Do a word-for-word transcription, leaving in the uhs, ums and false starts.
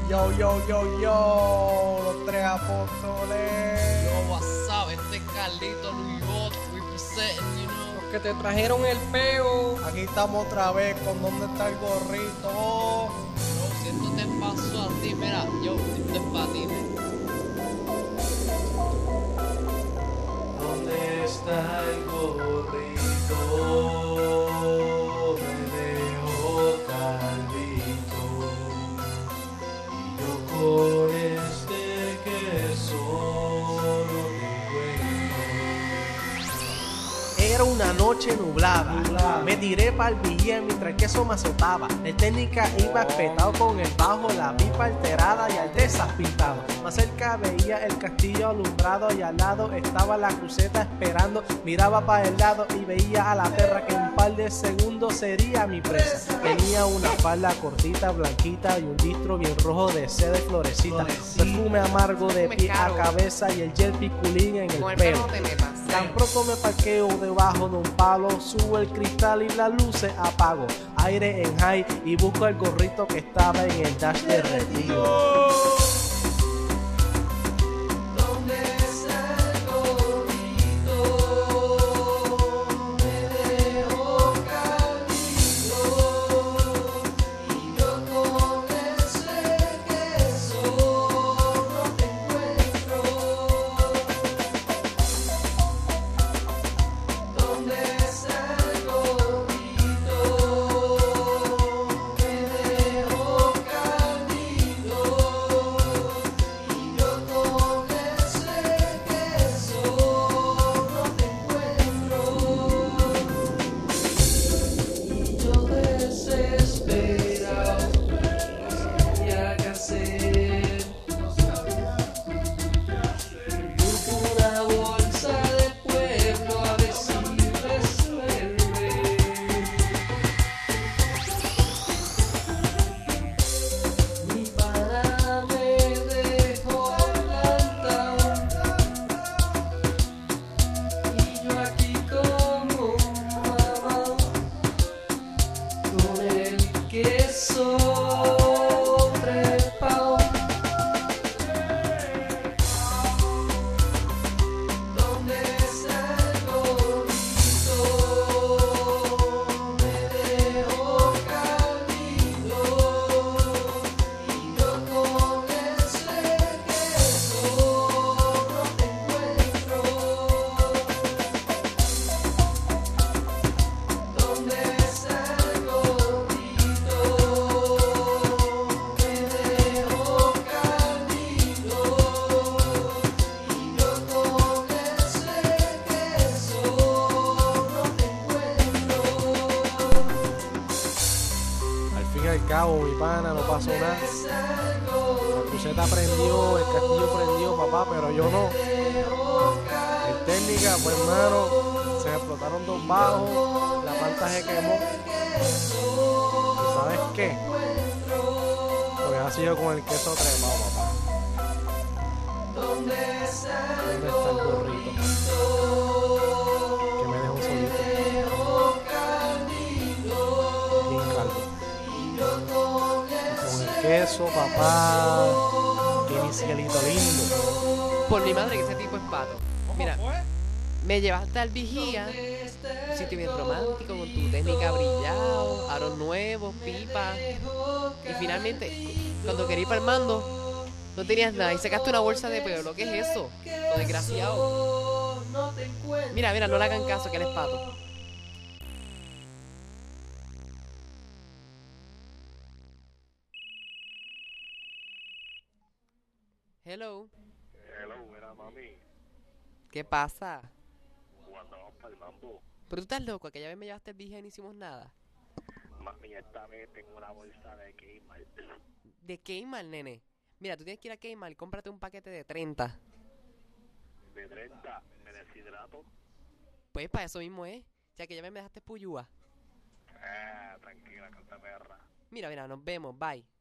Yo, yo, yo, yo, los tres apóstoles. Yo, what's up, este es Carlito, Luis Otto, we presenting, you know. Los que te trajeron el peo. Aquí estamos otra vez con dónde está el gorrito. Bro, si esto te pasó a ti, mira, yo, esto es para ti, man. ¿Dónde está el gorrito? Me dejó calvito. Y yo con este queso no te encuentro. Era una noche nublada. Nublada. Me tiré pa'l billete mientras el queso me azotaba. El técnica iba espetado con el bajo, la pipa alterada y al desapintado. Más cerca veía el castillo alumbrado y al lado estaba la cruceta esperando. Miraba para el lado y veía a la perra que en un par de segundos sería mi presa. Tenía una falda cortita, blanquita y un distro bien rojo de seda y florecita. Florecita. Perfume amargo de Me pie a caro. cabeza y el gel piculín en el Con el pelo. pelo no te metas. Tan pronto me parqueo debajo de un palo, subo el cristal y las luces apago. Aire en high y busco el gorrito que estaba en el dash de retiro. ¿Dónde está el gorrito? Me dejó calvito. Y yo con ese queso no te encuentro. ¿Dónde está el gorrito? Me dejó calvito. Y yo con ese queso no te encuentro. Y yo desesperado, no sabía qué hacer. Busco una bolsa de pueblo a ver si resuelve. Mi pana me dejó plantado y yo aquí como un mamado con el queso trepado. ¿Dónde está el gorrito? Me dejó calvito. Y yo con ese queso no te encuentro. ¿Dónde está el gorrito? Me dejó calvito. Y yo con ese queso no te encuentro. Al fin y al cabo, mi pana, no pasó nada. La cruceta prendió, el castillo prendió, papá, pero yo no. En técnica, pues hermano, se me explotaron dos bajos, la planta se quemó. ¿Y sabes qué? Pues ha sido con el queso trepado, papá. ¿Dónde está el gorrito? Que me dejó solito. Bien calvo. Y con el queso, papá. Que mi cielito lindo. Por mi madre que ese tipo es pato. Mira, me llevaste al vigía, sitio bien romántico, con tu técnica brillado, aros nuevos, pipa. Y finalmente, cuando quería ir para el mando, no tenías nada y sacaste una bolsa de pelo. ¿Qué es eso? Lo desgraciado. Mira, mira, no le hagan caso que él es pato. Hello, Hello, era mami, ¿qué pasa? cuando vamos para el mambo, Pero tú estás loco, aquella vez me llevaste al vigía y no hicimos nada. mami, esta vez tengo una bolsa de Kmart ¿De Kmart, nene? Mira, tú tienes que ir a Kmart y cómprate un paquete de treinta. de treinta, me deshidrato. Pues para eso mismo es. O sea, que ya me dejaste puyúa. Ah, tranquila, canta perra. Mira, mira, nos vemos, bye.